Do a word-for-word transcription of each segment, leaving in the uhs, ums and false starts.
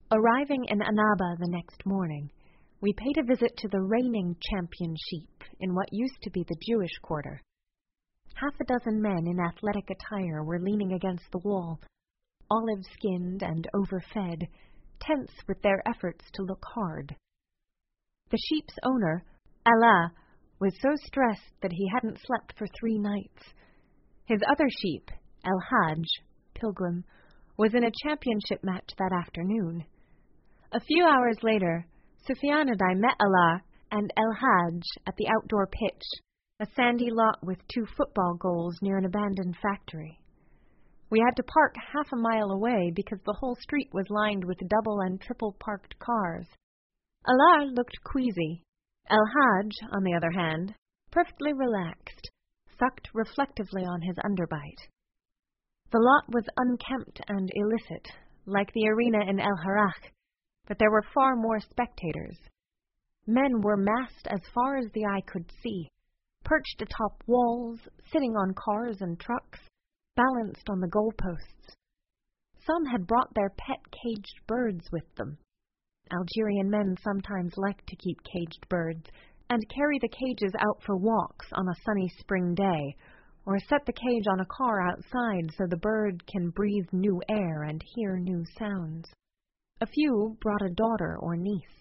Arriving in Annaba the next morning, we paid a visit to the reigning champion sheep in what used to be the Jewish quarter. Half a dozen men in athletic attire were leaning against the wall, olive-skinned and overfed, tense with their efforts to look hard. The sheep's owner, Allah, was so stressed that he hadn't slept for three nights. His other sheep, El-Hajj, Pilgrim, was in a championship match that afternoon. A few hours later, Sufyan and I met Allah and El-Hajj at the outdoor pitch, a sandy lot with two football goals near an abandoned factory. We had to park half a mile away because the whole street was lined with double and triple parked cars. Allah looked queasy. El-Hajj, on the other hand, perfectly relaxed, sucked reflectively on his underbite. The lot was unkempt and illicit, like the arena in El Harrach, but there were far more spectators. Men were massed as far as the eye could see, perched atop walls, sitting on cars and trucks, balanced on the goalposts. Some had brought their pet caged birds with them. Algerian men sometimes like to keep caged birds and carry the cages out for walks on a sunny spring day, or set the cage on a car outside so the bird can breathe new air and hear new sounds. A few brought a daughter or niece.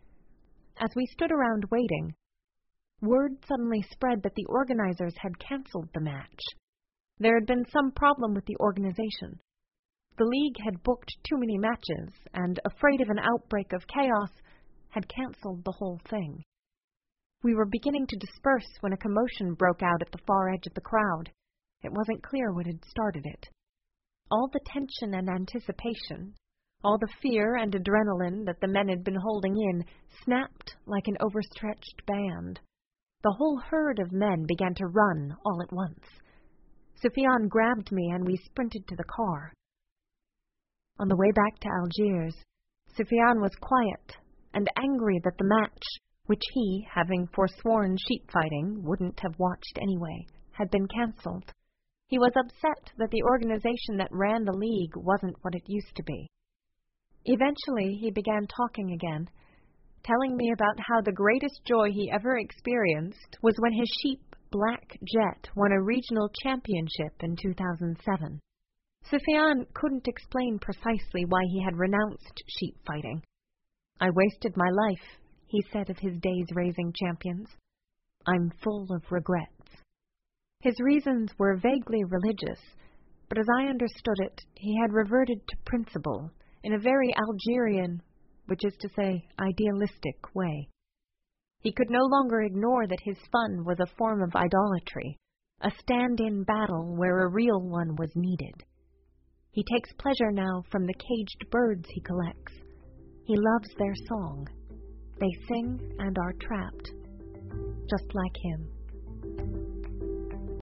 As we stood around waiting, word suddenly spread that the organizers had canceled the match. There had been some problem with the organization. The league had booked too many matches and, afraid of an outbreak of chaos, had canceled the whole thing. We were beginning to disperse when a commotion broke out at the far edge of the crowd. It wasn't clear what had started it. All the tension and anticipation, all the fear and adrenaline that the men had been holding in, snapped like an overstretched band. The whole herd of men began to run all at once. Sufyan grabbed me and we sprinted to the car. On the way back to Algiers, Sufyan was quiet and angry that the match, which he, having forsworn sheep fighting, wouldn't have watched anyway, had been cancelled. He was upset that the organization that ran the league wasn't what it used to be. Eventually, he began talking again, telling me about how the greatest joy he ever experienced was when his sheep, Black Jet, won a regional championship in two thousand seven. Sufyan couldn't explain precisely why he had renounced sheep fighting. "I wasted my life," he said of his days raising champions. "I'm full of regrets." His reasons were vaguely religious, but as I understood it, he had reverted to principle in a very Algerian, which is to say, idealistic way. He could no longer ignore that his fun was a form of idolatry, a stand-in battle where a real one was needed. He takes pleasure now from the caged birds he collects. He loves their song. They sing and are trapped, just like him.